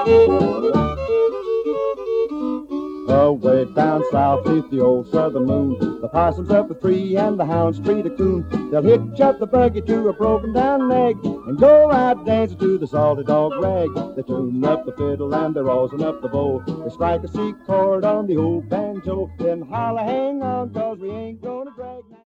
Away down south beneath the old southern moon, the possum's up a tree and the hounds treat a coon. They'll hitch up the buggy to a broken down leg and go out dancing to the salty dog rag. They tune up the fiddle and they're rosin up the bow. They strike a C chord on the old banjo, then holler, hang on, 'cause we ain't gonna drag now.